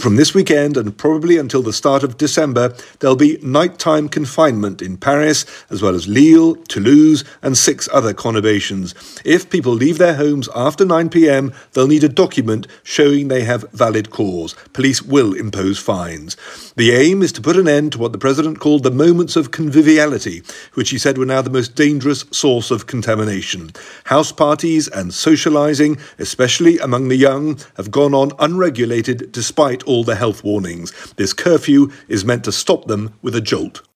From this weekend and probably until the start of December, there'll be nighttime confinement in Paris, as well as Lille, Toulouse and 6 other conurbations. If people leave their homes after 9 p.m, they'll need a document showing they have valid cause. Police will impose fines. The aim is to put an end to what the president called the moments of conviviality, which he said were now the most dangerous source of contamination. House parties and socialising, especially among the young, have gone on unregulated despite all the health warnings. This curfew is meant to stop them with a jolt.